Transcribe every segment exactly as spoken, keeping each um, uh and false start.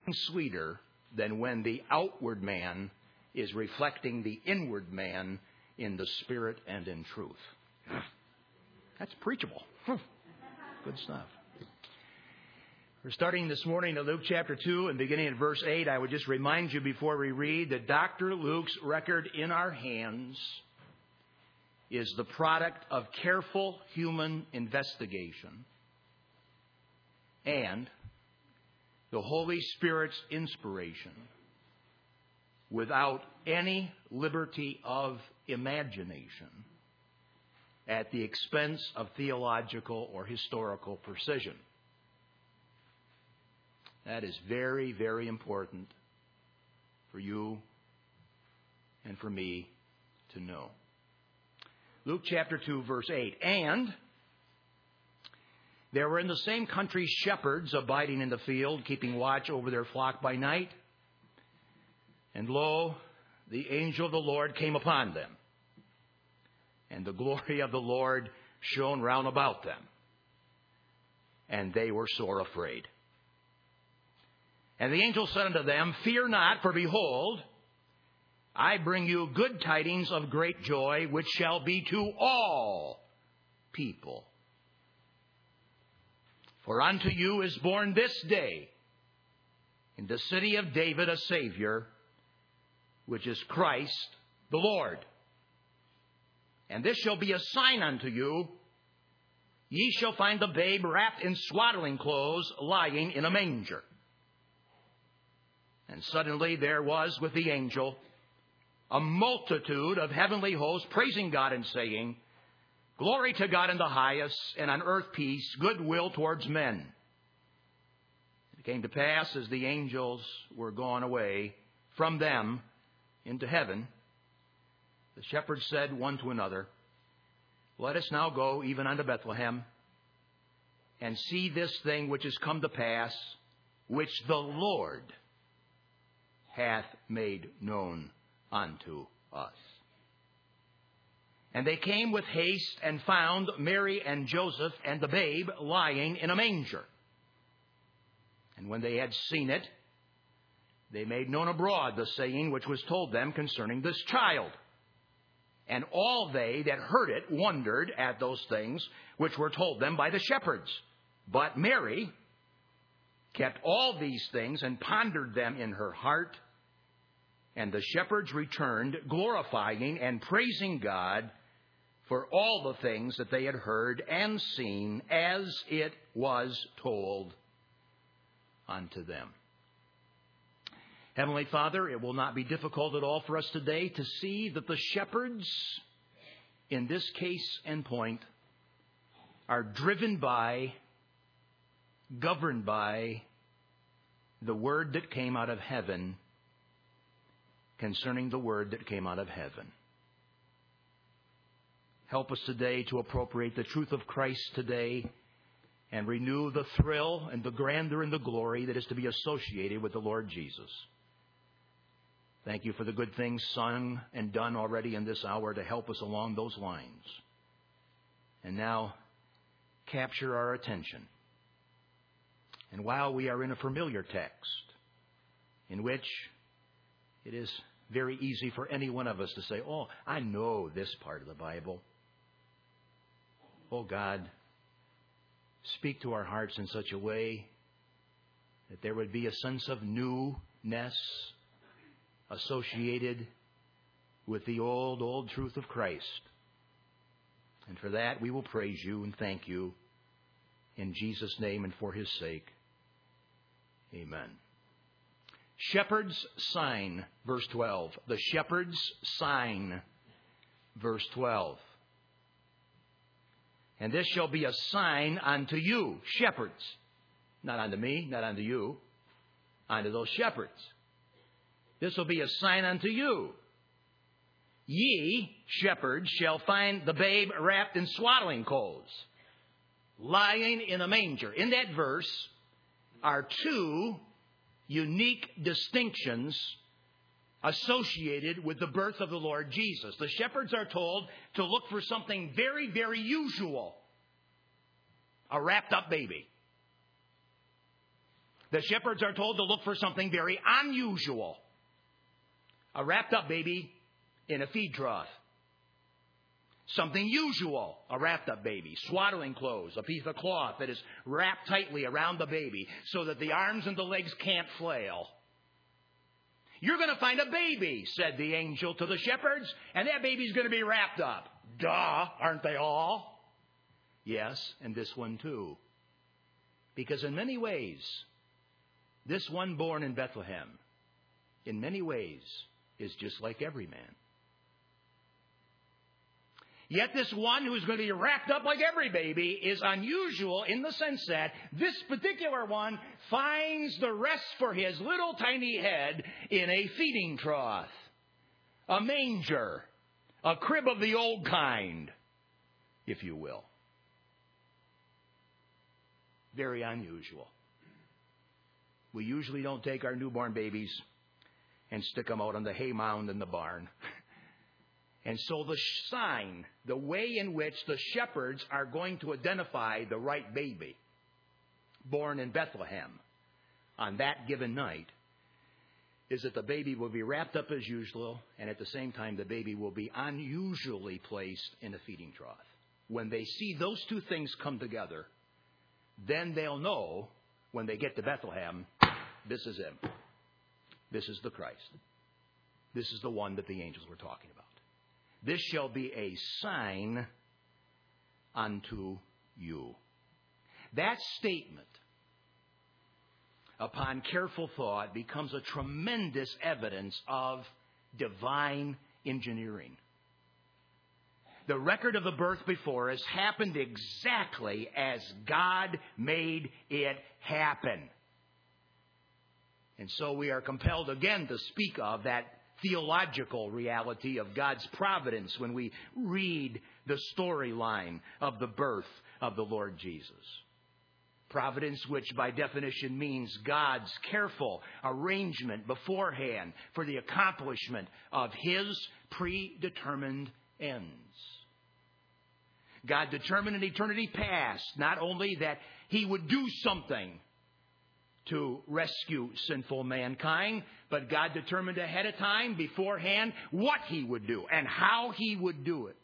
sweeter than when the outward man is reflecting the inward man in the Spirit and in truth. That's preachable. Good stuff. We're starting this morning in Luke chapter two and beginning in verse eight. I would just remind you before we read that Doctor Luke's record in our hands is the product of careful human investigation and the Holy Spirit's inspiration without any liberty of imagination at the expense of theological or historical precision. That is very, very important for you and for me to know. Luke chapter two, verse eight. And there were in the same country shepherds abiding in the field, keeping watch over their flock by night. And lo, the angel of the Lord came upon them, and the glory of the Lord shone round about them, and they were sore afraid. And the angel said unto them, Fear not, for behold, I bring you good tidings of great joy, which shall be to all people. For unto you is born this day in the city of David a Savior, which is Christ the Lord. And this shall be a sign unto you. Ye shall find the babe wrapped in swaddling clothes, lying in a manger. And suddenly there was with the angel a multitude of heavenly hosts praising God and saying, Glory to God in the highest, and on earth peace, goodwill towards men. It came to pass, as the angels were gone away from them into heaven, the shepherds said one to another, Let us now go even unto Bethlehem, and see this thing which is come to pass, which the Lord hath made known unto us. And they came with haste and found Mary and Joseph and the babe lying in a manger. And when they had seen it, they made known abroad the saying which was told them concerning this child. And all they that heard it wondered at those things which were told them by the shepherds. But Mary kept all these things and pondered them in her heart. And the shepherds returned, glorifying and praising God for all the things that they had heard and seen, as it was told unto them. Heavenly Father, it will not be difficult at all for us today to see that the shepherds, in this case and point, are driven by, governed by, the word that came out of heaven concerning the word that came out of heaven. Help us today to appropriate the truth of Christ today and renew the thrill and the grandeur and the glory that is to be associated with the Lord Jesus. Thank you for the good things sung and done already in this hour to help us along those lines. And now, capture our attention. And while we are in a familiar text, in which it is very easy for any one of us to say, oh, I know this part of the Bible. Oh, God, speak to our hearts in such a way that there would be a sense of newness associated with the old, old truth of Christ. And for that, we will praise you and thank you in Jesus' name and for his sake. Amen. Shepherd's sign, verse twelve. The shepherd's sign, verse twelve. And this shall be a sign unto you, shepherds. Not unto me, not unto you, unto those shepherds. This will be a sign unto you. Ye, shepherds, shall find the babe wrapped in swaddling clothes, lying in a manger. In that verse are two unique distinctions associated with the birth of the Lord Jesus. The shepherds are told to look for something very, very usual. A wrapped up baby. The shepherds are told to look for something very unusual. A wrapped up baby in a feed trough. Something usual, a wrapped up baby. Swaddling clothes, a piece of cloth that is wrapped tightly around the baby so that the arms and the legs can't flail. You're going to find a baby, said the angel to the shepherds, and that baby's going to be wrapped up. Duh, aren't they all? Yes, and this one too. Because in many ways, this one born in Bethlehem, in many ways, is just like every man. Yet this one who's going to be wrapped up like every baby is unusual in the sense that this particular one finds the rest for his little tiny head in a feeding trough, a manger, a crib of the old kind, if you will. Very unusual. We usually don't take our newborn babies and stick them out on the hay mound in the barn. And so the sign, the way in which the shepherds are going to identify the right baby born in Bethlehem on that given night is that the baby will be wrapped up as usual, and at the same time the baby will be unusually placed in a feeding trough. When they see those two things come together, then they'll know when they get to Bethlehem, this is him. This is the Christ. This is the one that the angels were talking about. This shall be a sign unto you. That statement, upon careful thought, becomes a tremendous evidence of divine engineering. The record of the birth before us happened exactly as God made it happen. And so we are compelled again to speak of that theological reality of God's providence when we read the storyline of the birth of the Lord Jesus. Providence, which by definition means God's careful arrangement beforehand for the accomplishment of His predetermined ends. God determined in eternity past not only that He would do something to rescue sinful mankind, but God determined ahead of time, beforehand, what He would do and how He would do it.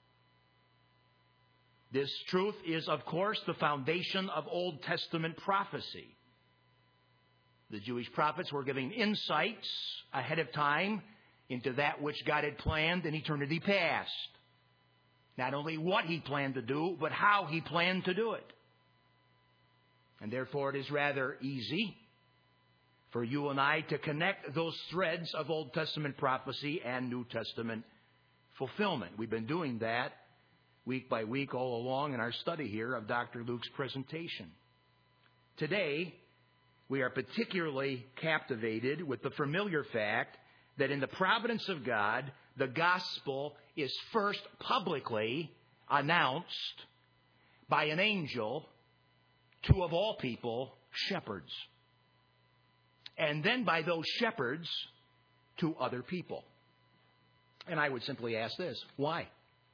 This truth is, of course, the foundation of Old Testament prophecy. The Jewish prophets were giving insights ahead of time into that which God had planned in eternity past. Not only what He planned to do, but how He planned to do it. And therefore it is rather easy for you and I to connect those threads of Old Testament prophecy and New Testament fulfillment. We've been doing that week by week all along in our study here of Doctor Luke's presentation. Today, we are particularly captivated with the familiar fact that in the providence of God, the gospel is first publicly announced by an angel to, of all people, shepherds. And then by those shepherds to other people. And I would simply ask this, why?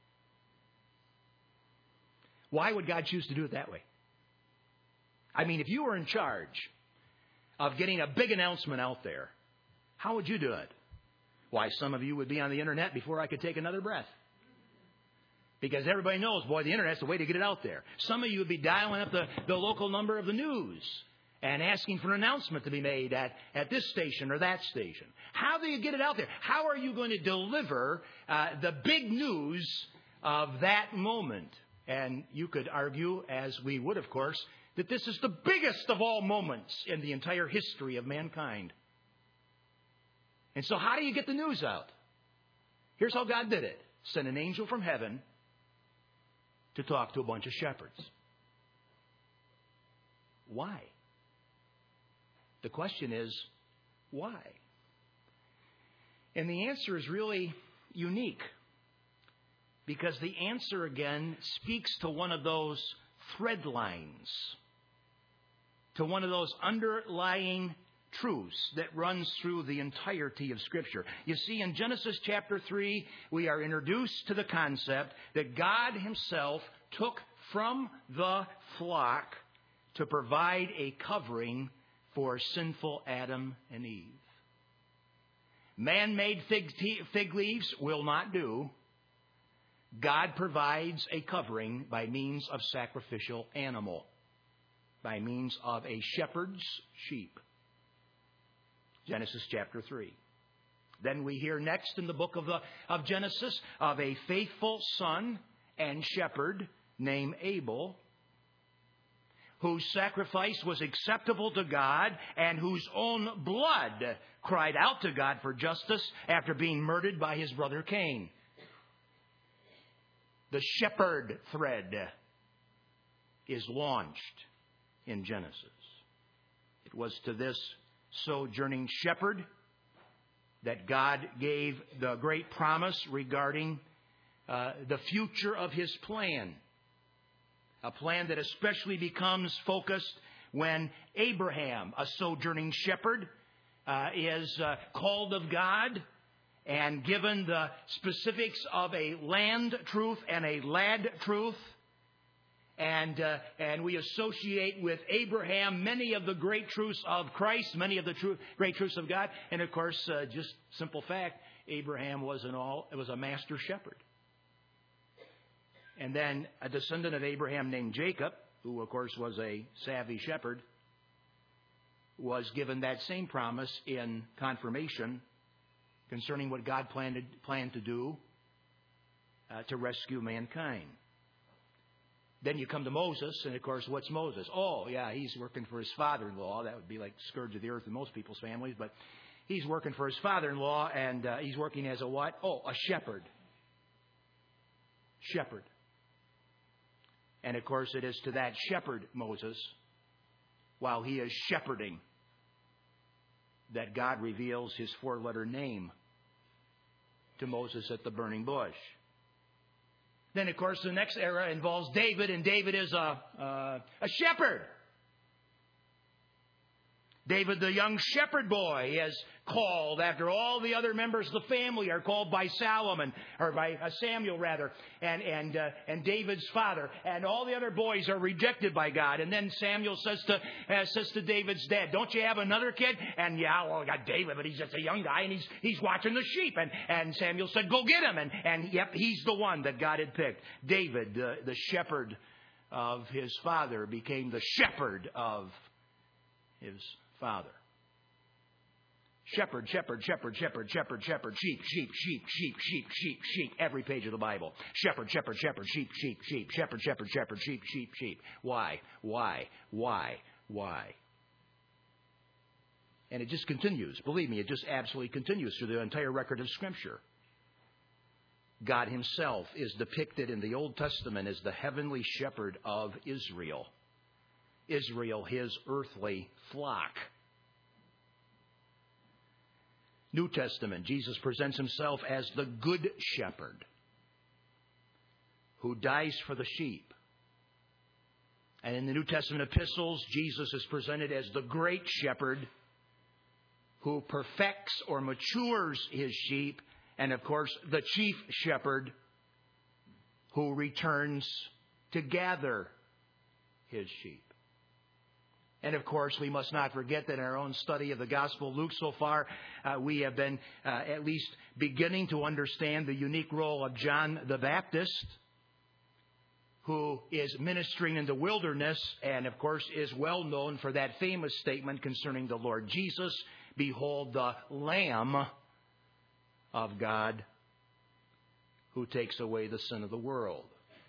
Why would God choose to do it that way? I mean, if you were in charge of getting a big announcement out there, how would you do it? Why, some of you would be on the internet before I could take another breath. Because everybody knows, boy, the internet's the way to get it out there. Some of you would be dialing up the, the local number of the news and asking for an announcement to be made at, at this station or that station. How do you get it out there? How are you going to deliver uh, the big news of that moment? And you could argue, as we would, of course, that this is the biggest of all moments in the entire history of mankind. And so how do you get the news out? Here's how God did it. Sent an angel from heaven to talk to a bunch of shepherds. Why? The question is, why? And the answer is really unique. Because the answer, again, speaks to one of those thread lines, to one of those underlying truths that runs through the entirety of Scripture. You see, in Genesis chapter three, we are introduced to the concept that God Himself took from the flock to provide a covering for sinful Adam and Eve. Man-made fig, fig leaves will not do. God provides a covering by means of sacrificial animal, by means of a shepherd's sheep. Genesis chapter three. Then we hear next in the book of, the, of Genesis of a faithful son and shepherd named Abel, whose sacrifice was acceptable to God and whose own blood cried out to God for justice after being murdered by his brother Cain. The shepherd thread is launched in Genesis. It was to this sojourning shepherd that God gave the great promise regarding uh, the future of his plan. A plan that especially becomes focused when Abraham, a sojourning shepherd, uh, is uh, called of God and given the specifics of a land truth and a lad truth. And uh, and we associate with Abraham many of the great truths of Christ, many of the true, great truths of God. And of course, uh, just simple fact, Abraham was an all was a master shepherd. And then a descendant of Abraham named Jacob, who of course was a savvy shepherd, was given that same promise in confirmation concerning what God planned, planned to do uh, to rescue mankind. Then you come to Moses, and of course, what's Moses? Oh, yeah, he's working for his father-in-law. That would be like scourge of the earth in most people's families, but he's working for his father-in-law, and uh, he's working as a what? Oh, a shepherd. Shepherd. And of course, it is to that shepherd, Moses, while he is shepherding, that God reveals his four-letter name to Moses at the burning bush. Then, of course, the next era involves David, and David is a, uh, a shepherd. David, the young shepherd boy, is called after all the other members of the family are called by Solomon, or by uh, Samuel rather, and and uh, and David's father, and all the other boys are rejected by God. And then Samuel says to uh, says to David's dad, "Don't you have another kid?" And yeah, well, I got David, but he's just a young guy, and he's he's watching the sheep. And and Samuel said, "Go get him." And and yep, he's the one that God had picked. David, the the shepherd of his father, became the shepherd of his father. Shepherd, shepherd, shepherd, shepherd, shepherd, shepherd, sheep, sheep, sheep, sheep, sheep, sheep, sheep. Every page of the Bible. Shepherd, shepherd, shepherd, sheep, sheep, sheep, shepherd, shepherd, shepherd, sheep, sheep, sheep. Why? Why? Why? Why? And it just continues. Believe me, it just absolutely continues through the entire record of Scripture. God himself is depicted in the Old Testament as the heavenly shepherd of Israel. Israel, his earthly flock. New Testament, Jesus presents himself as the good shepherd who dies for the sheep. And in the New Testament epistles, Jesus is presented as the great shepherd who perfects or matures his sheep. And of course, the chief shepherd who returns to gather his sheep. And of course, we must not forget that in our own study of the Gospel of Luke so far, uh, we have been uh, at least beginning to understand the unique role of John the Baptist, who is ministering in the wilderness and, of course, is well known for that famous statement concerning the Lord Jesus, "Behold the Lamb of God who takes away the sin of the world."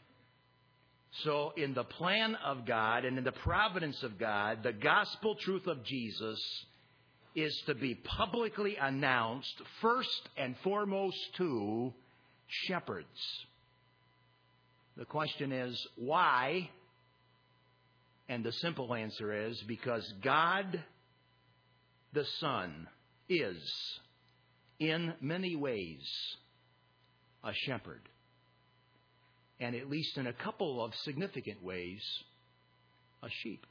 So in the plan of God and in the providence of God, the gospel truth of Jesus is to be publicly announced first and foremost to shepherds. The question is, why? And the simple answer is because God the Son is, in many ways, a shepherd. And at least in a couple of significant ways, a sheep.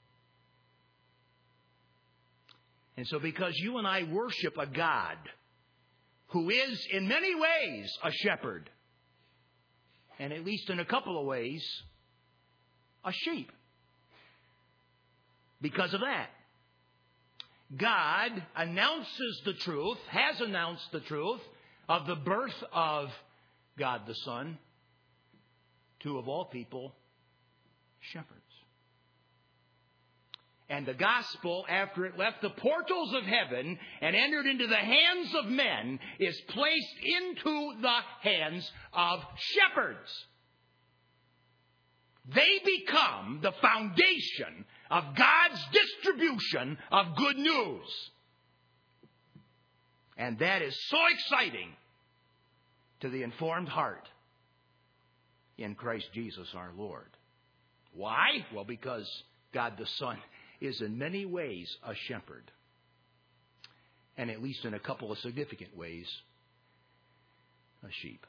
And so because you and I worship a God who is in many ways a shepherd, and at least in a couple of ways, a sheep. Because of that, God announces the truth, has announced the truth of the birth of God the Son to, of all people, shepherds. And the gospel, after it left the portals of heaven and entered into the hands of men, is placed into the hands of shepherds. They become the foundation of God's distribution of good news. And that is so exciting to the informed heart in Christ Jesus our Lord. Why? Well, because God the Son is in many ways a shepherd. And at least in a couple of significant ways, a sheep.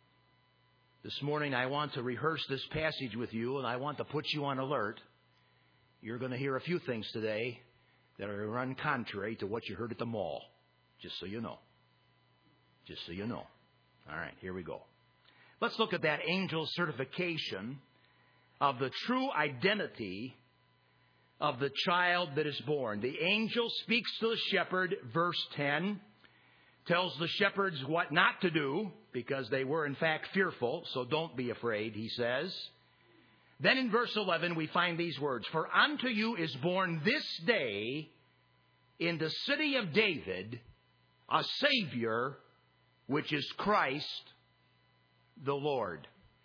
This morning I want to rehearse this passage with you, and I want to put you on alert. You're going to hear a few things today that are run contrary to what you heard at the mall. Just so you know. Just so you know. All right, here we go. Let's look at that angel certification of the true identity of the child that is born. The angel speaks to the shepherd, verse ten, tells the shepherds what not to do because they were in fact fearful, so don't be afraid, he says. Then in verse eleven we find these words, "For unto you is born this day in the city of David a Savior, which is Christ the Lord."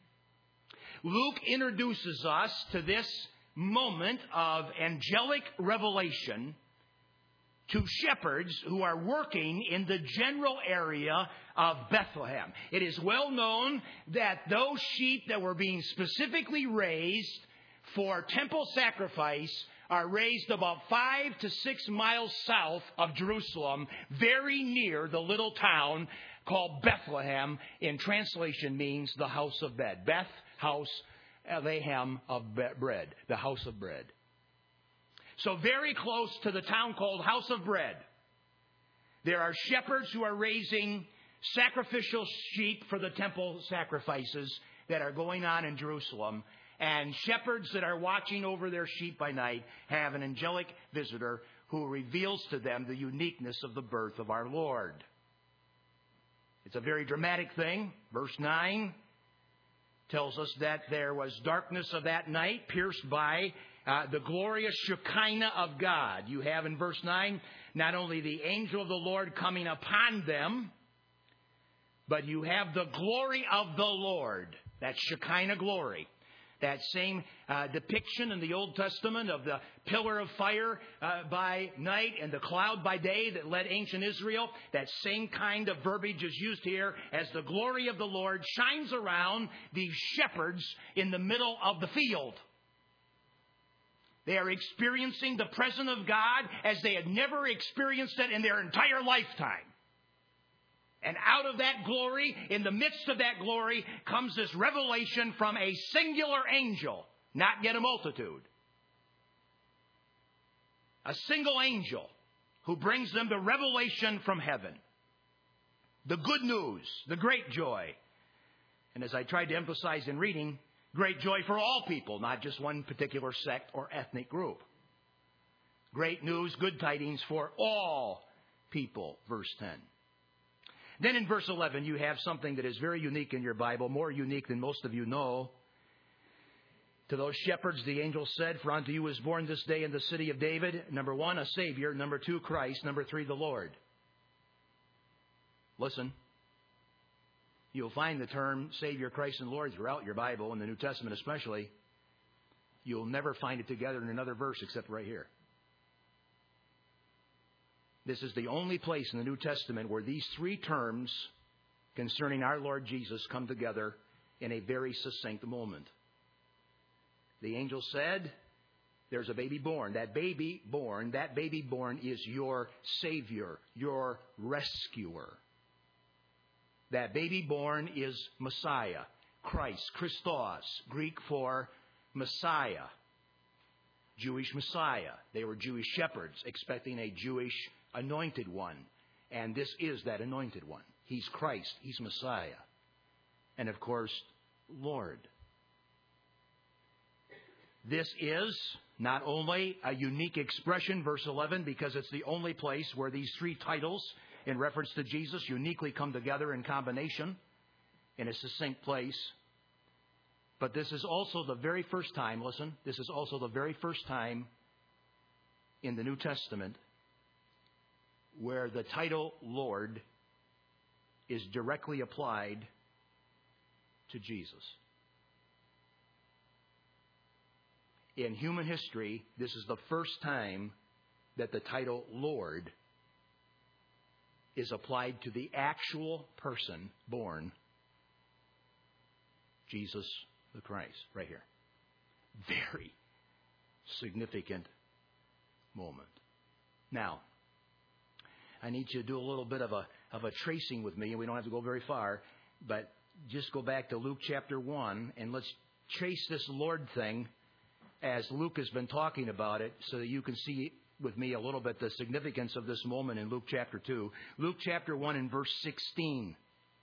Luke introduces us to this moment of angelic revelation to shepherds who are working in the general area of Bethlehem. It is well known that those sheep that were being specifically raised for temple sacrifice are raised about five to six miles south of Jerusalem, very near the little town called Bethlehem. In translation means the house of bread. Beth, house, Lehem of bread, the house of bread. So very close to the town called House of Bread, there are shepherds who are raising sacrificial sheep for the temple sacrifices that are going on in Jerusalem. And shepherds that are watching over their sheep by night have an angelic visitor who reveals to them the uniqueness of the birth of our Lord. It's a very dramatic thing. Verse nine tells us that there was darkness of that night pierced by uh, the glorious Shekinah of God. You have in verse nine not only the angel of the Lord coming upon them, but you have the glory of the Lord. That Shekinah glory. That same uh, depiction in the Old Testament of the pillar of fire uh, by night and the cloud by day that led ancient Israel. That same kind of verbiage is used here as the glory of the Lord shines around these shepherds in the middle of the field. They are experiencing the presence of God as they had never experienced it in their entire lifetime. And out of that glory, in the midst of that glory, comes this revelation from a singular angel, not yet a multitude. A single angel who brings them the revelation from heaven. The good news, the great joy. And as I tried to emphasize in reading, great joy for all people, not just one particular sect or ethnic group. Great news, good tidings for all people, verse ten. Then in verse eleven, you have something that is very unique in your Bible, more unique than most of you know. To those shepherds, the angel said, "For unto you is born this day in the city of David, number one, a Savior, number two, Christ, number three, the Lord." Listen, you'll find the term Savior, Christ, and Lord throughout your Bible, in the New Testament especially. You'll never find it together in another verse except right here. This is the only place in the New Testament where these three terms concerning our Lord Jesus come together in a very succinct moment. The angel said, there's a baby born. That baby born, that baby born is your Savior, your rescuer. That baby born is Messiah, Christ, Christos, Greek for Messiah, Jewish Messiah. They were Jewish shepherds expecting a Jewish anointed one. And this is that anointed one. He's Christ. He's Messiah. And of course, Lord. This is not only a unique expression, verse eleven, because it's the only place where these three titles in reference to Jesus uniquely come together in combination in a succinct place, but this is also the very first time, listen, this is also the very first time in the New Testament where the title Lord is directly applied to Jesus. In human history, this is the first time that the title Lord is applied to the actual person born, Jesus the Christ, right here. Very significant moment. Now, I need you to do a little bit of a of a tracing with me, and we don't have to go very far, but just go back to Luke chapter one, and let's trace this Lord thing as Luke has been talking about it, so that you can see with me a little bit the significance of this moment in Luke chapter two. Luke chapter one and verse sixteen.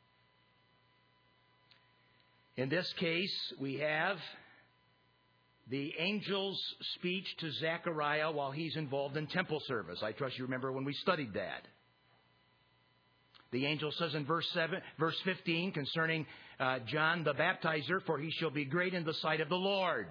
In this case, we have the angel's speech to Zechariah while he's involved in temple service. I trust you remember when we studied that. The angel says in verse seven, verse fifteen concerning uh, John the Baptizer, for he shall be great in the sight of the Lord.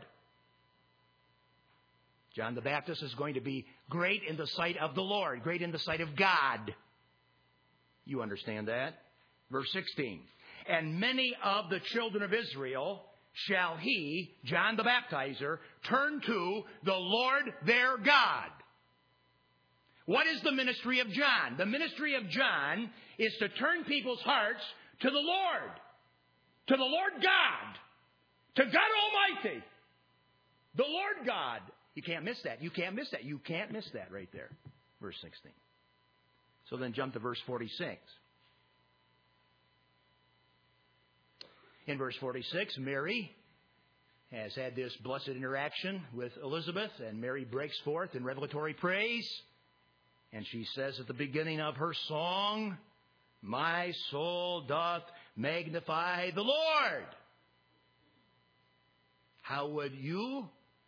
John the Baptist is going to be great in the sight of the Lord, great in the sight of God. You understand that? Verse sixteen. And many of the children of Israel shall he, John the Baptizer, turn to the Lord their God. What is the ministry of John? The ministry of John is to turn people's hearts to the Lord, to the Lord God, to God Almighty, the Lord God. You can't miss that. You can't miss that. You can't miss that right there. Verse sixteen. So then jump to verse forty-six. In verse forty-six, Mary has had this blessed interaction with Elizabeth, and Mary breaks forth in revelatory praise. And she says at the beginning of her song, my soul doth magnify the Lord. How would you,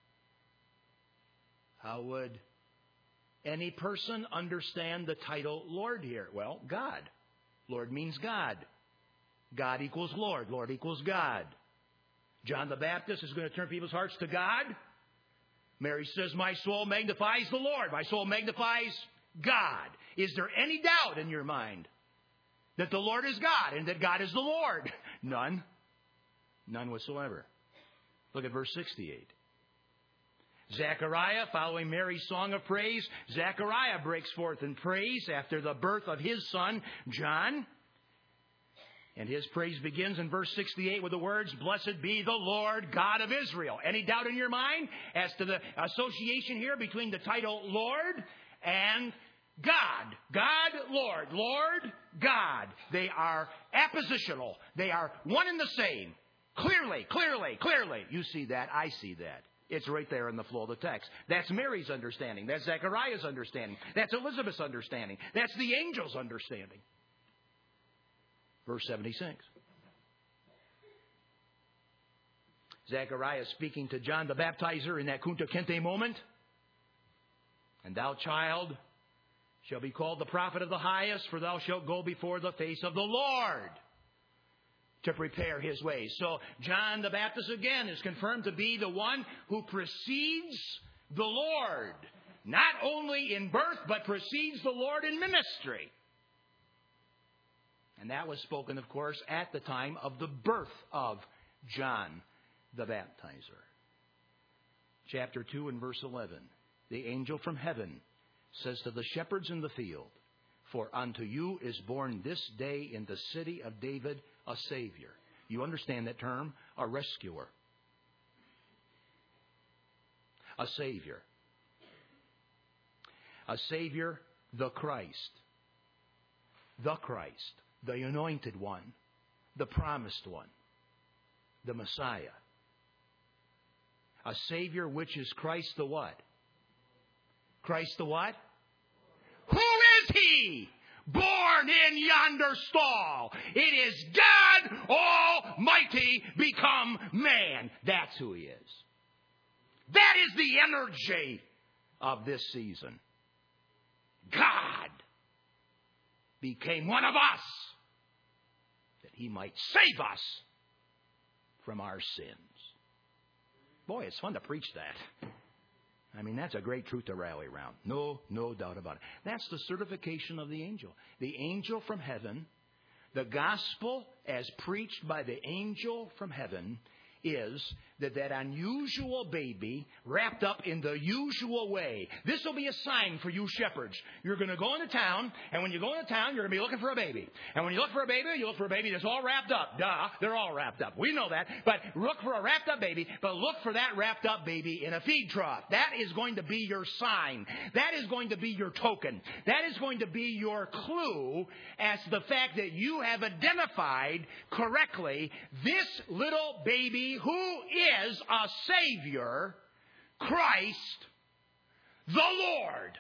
how would any person understand the title Lord here? Well, God. Lord means God. God equals Lord. Lord equals God. John the Baptist is going to turn people's hearts to God. Mary says, my soul magnifies the Lord. My soul magnifies God. Is there any doubt in your mind that the Lord is God and that God is the Lord? None. None whatsoever. Look at verse sixty-eight. Zechariah, following Mary's song of praise, Zechariah breaks forth in praise after the birth of his son, John. And his praise begins in verse sixty-eight with the words, blessed be the Lord God of Israel. Any doubt in your mind as to the association here between the title Lord and God? God, Lord. Lord, God. They are appositional. They are one and the same. Clearly, clearly, clearly. You see that. I see that. It's right there in the flow of the text. That's Mary's understanding. That's Zechariah's understanding. That's Elizabeth's understanding. That's the angel's understanding. Verse seventy-six. Zechariah speaking to John the Baptizer in that Kunta Kinte moment. And thou, child, shall be called the prophet of the highest, for thou shalt go before the face of the Lord to prepare his ways. So John the Baptist again is confirmed to be the one who precedes the Lord. Not only in birth, but precedes the Lord in ministry. And that was spoken, of course, at the time of the birth of John the Baptizer. Chapter two and verse eleven. The angel from heaven says to the shepherds in the field, for unto you is born this day in the city of David a Savior. You understand that term? A rescuer. A Savior. A Savior, the Christ. The Christ. The anointed one, the promised one, the Messiah. A Savior which is Christ the what? Christ the what? Who is He? Born in yonder stall. It is God Almighty become man. That's who He is. That is the energy of this season. God became one of us that He might save us from our sins. Boy, it's fun to preach that. I mean, that's a great truth to rally around. No, no doubt about it. That's the certification of the angel. The angel from heaven, the gospel as preached by the angel from heaven, is that that unusual baby wrapped up in the usual way. This will be a sign for you shepherds. You're going to go into town, and when you go into town, you're going to be looking for a baby. And when you look for a baby, you look for a baby that's all wrapped up. Duh, they're all wrapped up. We know that. But look for a wrapped up baby, but look for that wrapped up baby in a feed trough. That is going to be your sign. That is going to be your token. That is going to be your clue as to the fact that you have identified correctly this little baby who is a Savior, Christ the Lord.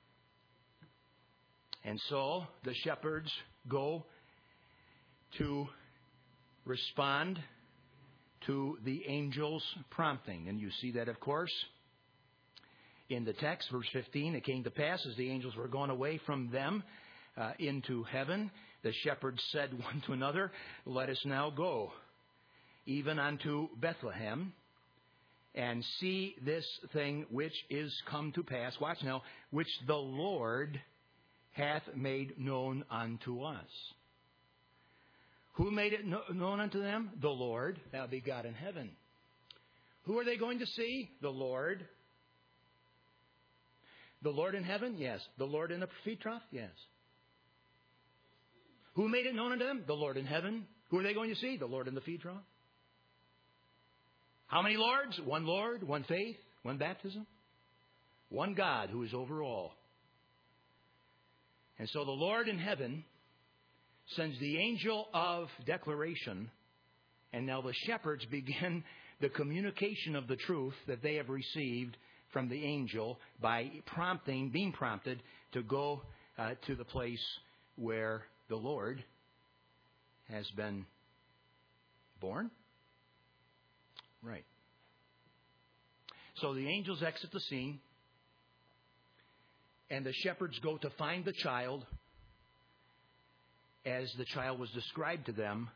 And so the shepherds go to respond to the angel's prompting. And you see that, of course, in the text, verse fifteen. It came to pass as the angels were gone away from them uh, into heaven, the shepherds said one to another, let us now go even unto Bethlehem, and see this thing which is come to pass. Watch now, which the Lord hath made known unto us. Who made it known unto them? The Lord. That would be God in heaven. Who are they going to see? The Lord. The Lord in heaven? Yes. The Lord in the feed trough? Yes. Who made it known unto them? The Lord in heaven. Who are they going to see? The Lord in the feed trough. How many Lords? One Lord, one faith, one baptism, one God who is over all. And so the Lord in heaven sends the angel of declaration, and now the shepherds begin the communication of the truth that they have received from the angel by prompting, being prompted to go uh, to the place where the Lord has been born. Right. So the angels exit the scene, and the shepherds go to find the child as the child was described to them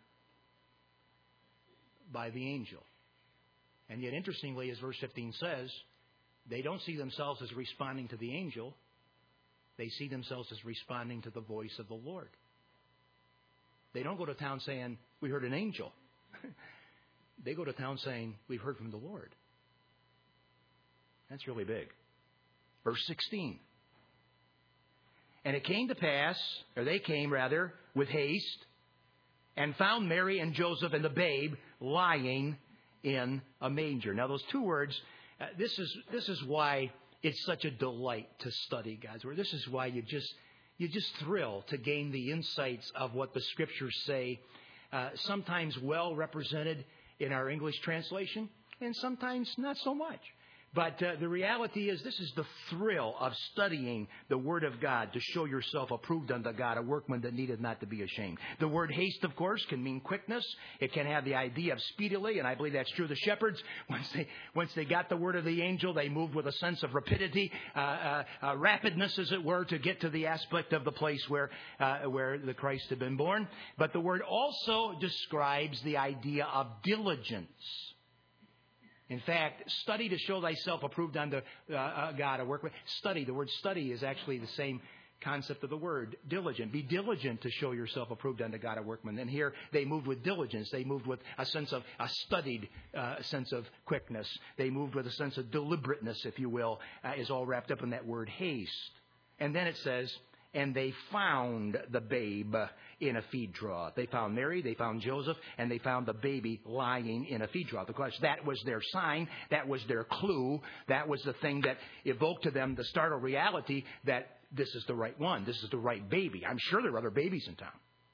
by the angel. And yet, interestingly, as verse fifteen says, they don't see themselves as responding to the angel. They see themselves as responding to the voice of the Lord. They don't go to town saying, we heard an angel. They go to town saying, we've heard from the Lord. That's really big. Verse sixteen. And it came to pass, or they came rather, with haste, and found Mary and Joseph and the babe lying in a manger. Now those two words, uh, this is this is why it's such a delight to study God's Word. This is why you just you just thrill to gain the insights of what the Scriptures say, uh, sometimes well represented in our English translation, and sometimes not so much. But uh, the reality is this is the thrill of studying the Word of God to show yourself approved unto God, a workman that needeth not to be ashamed. The word haste, of course, can mean quickness. It can have the idea of speedily, and I believe that's true of the shepherds. Once they once they got the word of the angel, they moved with a sense of rapidity, uh, uh, uh, rapidness, as it were, to get to the aspect of the place where uh, where the Christ had been born. But the word also describes the idea of diligence. In fact, study to show thyself approved unto uh, uh, God, a workman. Study, the word study is actually the same concept of the word diligent. Be diligent to show yourself approved unto God, a workman. And here they moved with diligence. They moved with a sense of a studied uh, sense of quickness. They moved with a sense of deliberateness, if you will, uh, is all wrapped up in that word haste. And then it says, and they found the babe in a feed trough. They found Mary, they found Joseph, and they found the baby lying in a feed trough. Of course, that was their sign. That was their clue. That was the thing that evoked to them the startled reality that this is the right one. This is the right baby. I'm sure there are other babies in town.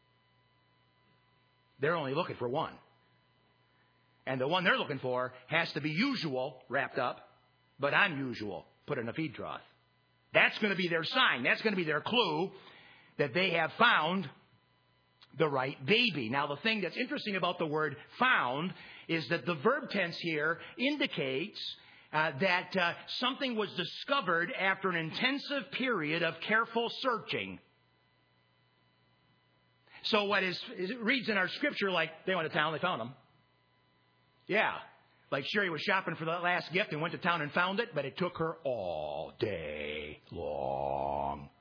They're only looking for one. And the one they're looking for has to be usual, wrapped up, but unusual, put in a feed trough. That's going to be their sign. That's going to be their clue that they have found the right baby. Now, the thing that's interesting about the word found is that the verb tense here indicates uh, that uh, something was discovered after an intensive period of careful searching. So what is, it reads in our scripture like they went to town, they found them. Yeah. Like Sherry was shopping for that last gift and went to town and found it, but it took her all day long.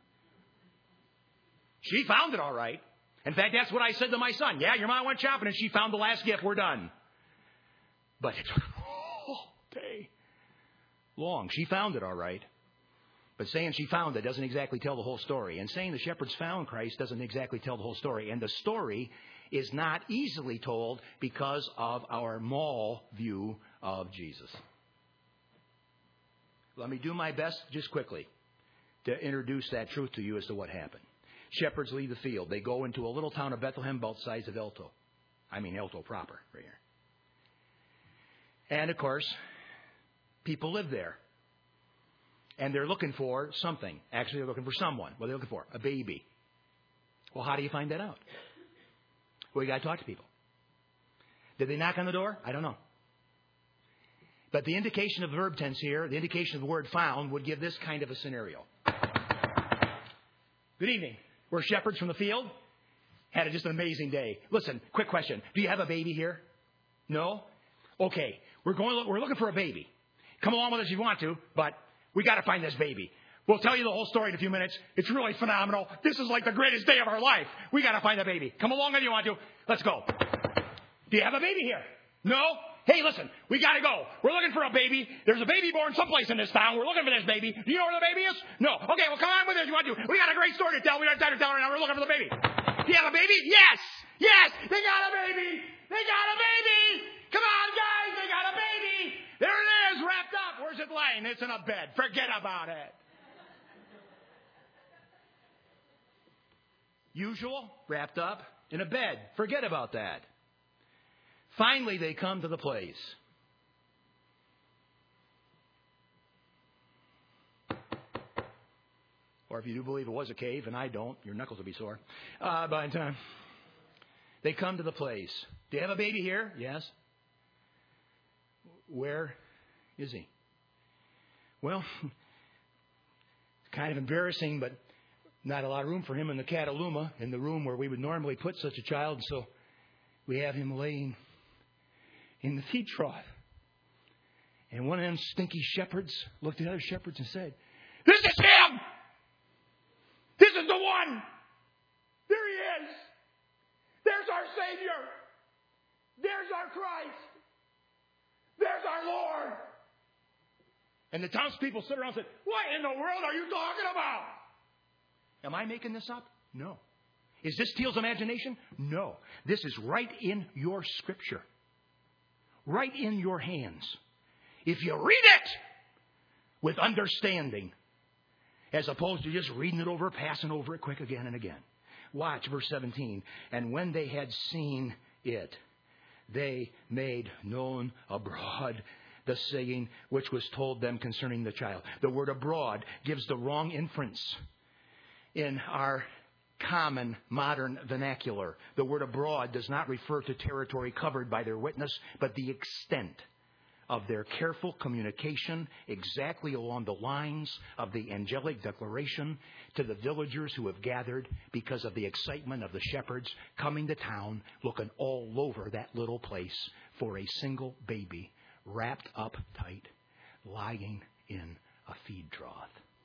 She found it all right. In fact, that's what I said to my son. Yeah, your mom went shopping and she found the last gift. We're done. But it took her all day long. She found it all right. But saying she found it doesn't exactly tell the whole story. And saying the shepherds found Christ doesn't exactly tell the whole story. And the story is not easily told because of our mall view of Jesus. Let me do my best just quickly to introduce that truth to you as to what happened. Shepherds leave the field. They go into a little town of Bethlehem about the size of Elto. I mean Elto proper right here. And of course, people live there. And they're looking for something. Actually, they're looking for someone. What are they looking for? A baby. Well, how do you find that out? Well, you got to talk to people. Did they knock on the door? I don't know. But the indication of the verb tense here, the indication of the word found, would give this kind of a scenario. Good evening. We're shepherds from the field. Had a, just an amazing day. Listen, quick question. Do you have a baby here? No? Okay. We're going. We're looking for a baby. Come along with us if you want to, but we got to find this baby. We'll tell you the whole story in a few minutes. It's really phenomenal. This is like the greatest day of our life. We got to find the baby. Come along if you want to. Let's go. Do you have a baby here? No? Hey, listen, we got to go. We're looking for a baby. There's a baby born someplace in this town. We're looking for this baby. Do you know where the baby is? No. Okay, well, come on with us if you want to. We got a great story to tell. We don't have time to tell right now. We're looking for the baby. Do you have a baby? Yes. Yes. They got a baby. They got a baby. Come on, guys. They got a baby. There it is, wrapped up. Where's it laying? It's in a bed. Forget about it. Usual, wrapped up in a bed. Forget about that. Finally, they come to the place. Or if you do believe it was a cave, and I don't, your knuckles will be sore. Uh, by the time they come to the place. Do you have a baby here? Yes. Where is he? Well, it's kind of embarrassing, but not a lot of room for him in the Cataluma, in the room where we would normally put such a child. So we have him laying in the feed trough. And one of them stinky shepherds looked at other shepherds and said, "This is him! This is the one! There he is! There's our Savior! There's our Christ! There's our Lord!" And the townspeople stood around and said, "What in the world are you talking about?" Am I making this up? No. Is this Steele's imagination? No. This is right in your scripture. Right in your hands. If you read it with understanding, as opposed to just reading it over, passing over it quick again and again. Watch verse seventeen. And when they had seen it, they made known abroad the saying which was told them concerning the child. The word abroad gives the wrong inference in our common modern vernacular. The word abroad does not refer to territory covered by their witness, but the extent of their careful communication exactly along the lines of the angelic declaration to the villagers who have gathered because of the excitement of the shepherds coming to town, looking all over that little place for a single baby wrapped up tight, lying in a feed trough.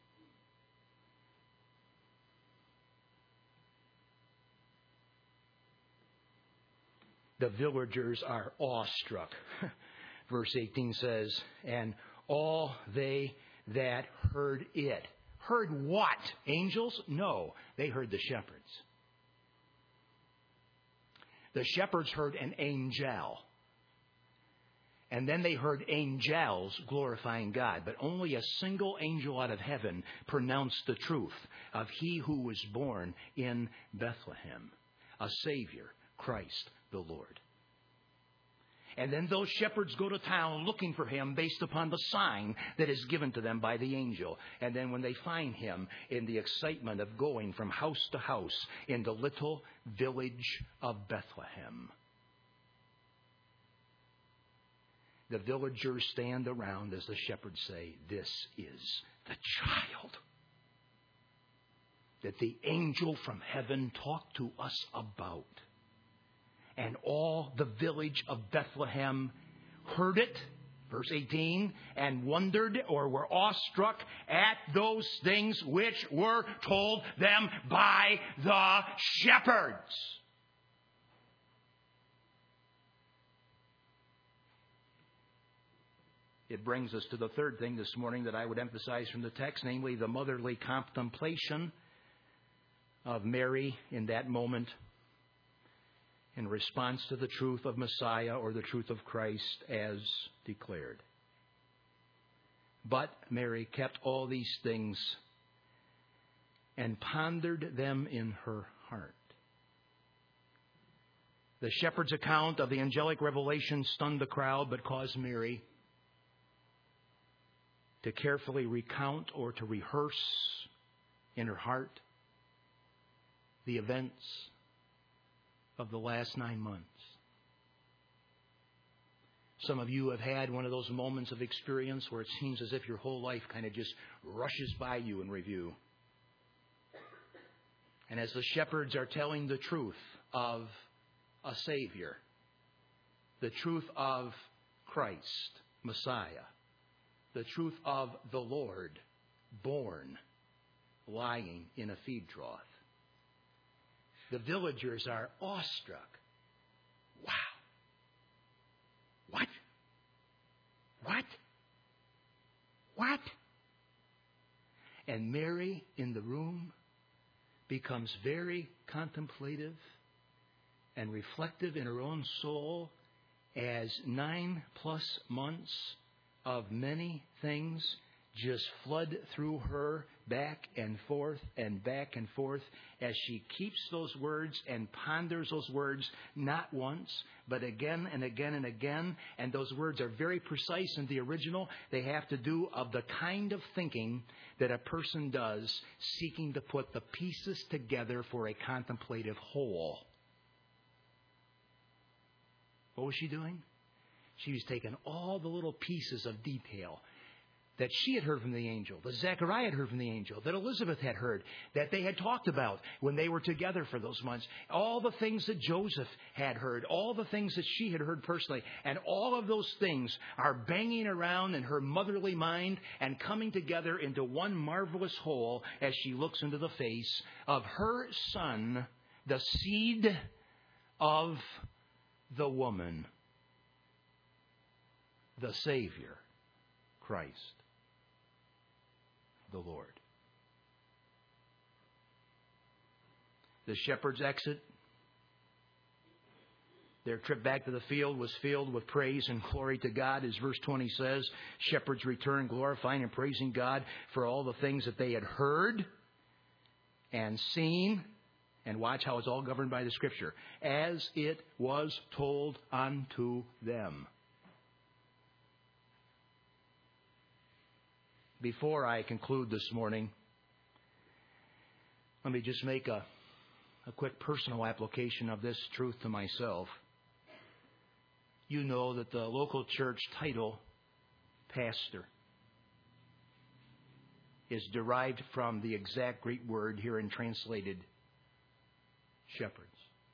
The villagers are awestruck. Verse eighteen says, and all they that heard it. Heard what? Angels? No, they heard the shepherds. The shepherds heard an angel. And then they heard angels glorifying God. But only a single angel out of heaven pronounced the truth of he who was born in Bethlehem. A Savior, Christ the Lord. And then those shepherds go to town looking for him based upon the sign that is given to them by the angel. And then when they find him in the excitement of going from house to house in the little village of Bethlehem, The villagers stand around as the shepherds say, "This is the child that the angel from heaven talked to us about." And all the village of Bethlehem heard it, verse eighteen, and wondered or were awestruck at those things which were told them by the shepherds. It brings us to the third thing this morning that I would emphasize from the text, namely the motherly contemplation of Mary in that moment in response to the truth of Messiah or the truth of Christ as declared. But Mary kept all these things and pondered them in her heart. The shepherd's account of the angelic revelation stunned the crowd, but caused Mary to carefully recount or to rehearse in her heart the events of the last nine months. Some of you have had one of those moments of experience where it seems as if your whole life kind of just rushes by you in review. And as the shepherds are telling the truth of a Savior, the truth of Christ, Messiah, the truth of the Lord, born, lying in a feed trough, the villagers are awestruck. Wow. What? What? What? And Mary in the room becomes very contemplative and reflective in her own soul as nine plus months of many things just flood through her back and forth and back and forth as she keeps those words and ponders those words not once, but again and again and again. And those words are very precise in the original. They have to do of the kind of thinking that a person does seeking to put the pieces together for a contemplative whole. What was she doing? She was taking all the little pieces of detail that she had heard from the angel, that Zechariah had heard from the angel, that Elizabeth had heard, that they had talked about when they were together for those months. All the things that Joseph had heard, all the things that she had heard personally, and all of those things are banging around in her motherly mind and coming together into one marvelous whole as she looks into the face of her son, the seed of the woman, the Savior, Christ, the Lord. The shepherds exit. Their trip back to the field was filled with praise and glory to God. As verse twenty says, shepherds returned glorifying and praising God for all the things that they had heard and seen. And watch how it's all governed by the Scripture. As it was told unto them. Before I conclude this morning, let me just make a, a quick personal application of this truth to myself. You know that the local church title, pastor, is derived from the exact Greek word herein translated shepherds.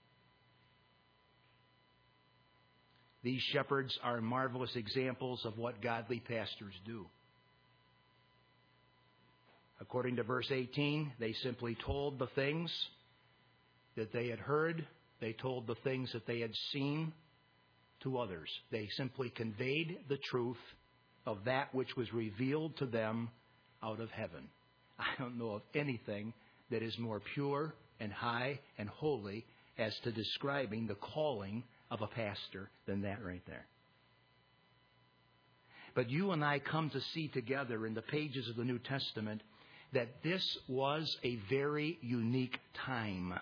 These shepherds are marvelous examples of what godly pastors do. According to verse eighteen, they simply told the things that they had heard. They told the things that they had seen to others. They simply conveyed the truth of that which was revealed to them out of heaven. I don't know of anything that is more pure and high and holy as to describing the calling of a pastor than that right there. But you and I come to see together in the pages of the New Testament that this was a very unique time.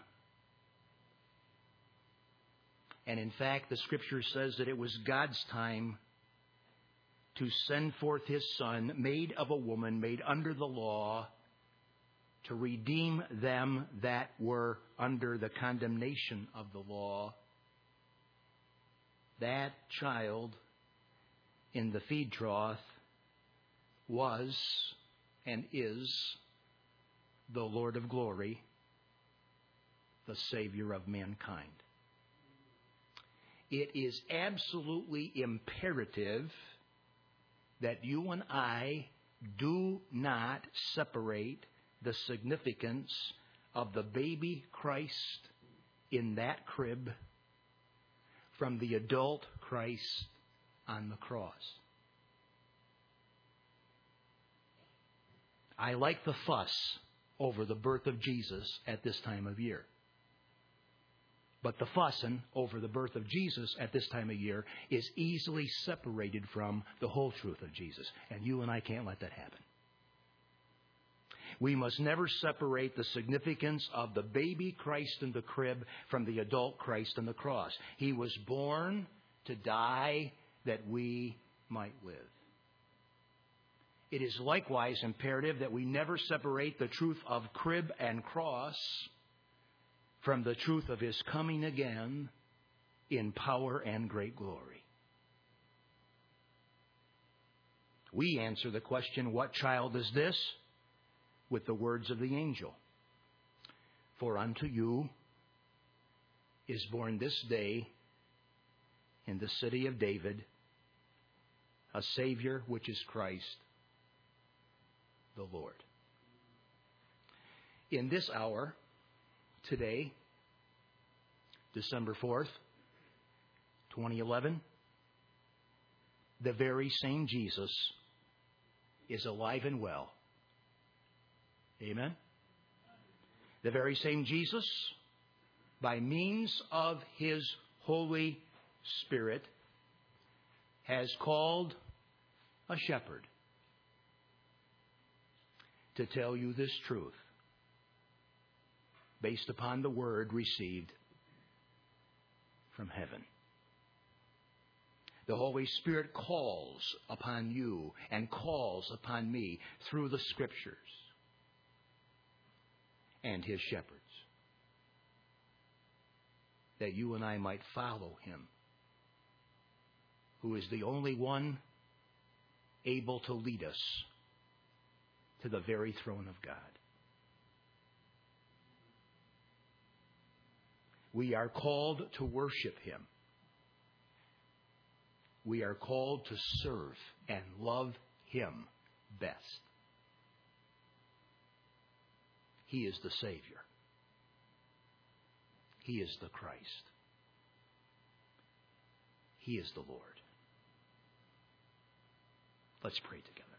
And in fact, the Scripture says that it was God's time to send forth His Son, made of a woman, made under the law, to redeem them that were under the condemnation of the law. That child in the feed trough was and is the Lord of glory, the Savior of mankind. It is absolutely imperative that you and I do not separate the significance of the baby Christ in that crib from the adult Christ on the cross. I like the fuss over the birth of Jesus at this time of year. But the fussing over the birth of Jesus at this time of year is easily separated from the whole truth of Jesus. And you and I can't let that happen. We must never separate the significance of the baby Christ in the crib from the adult Christ on the cross. He was born to die that we might live. It is likewise imperative that we never separate the truth of crib and cross from the truth of His coming again in power and great glory. We answer the question, what child is this? With the words of the angel. For unto you is born this day in the city of David a Savior, which is Christ the Lord. In this hour, today, December fourth, twenty eleven, the very same Jesus is alive and well. Amen? The very same Jesus, by means of His Holy Spirit, has called a shepherd to tell you this truth based upon the word received from heaven. The Holy Spirit calls upon you and calls upon me through the Scriptures and His shepherds, that you and I might follow Him, who is the only one able to lead us to the very throne of God. We are called to worship Him. We are called to serve and love Him best. He is the Savior. He is the Christ. He is the Lord. Let's pray together.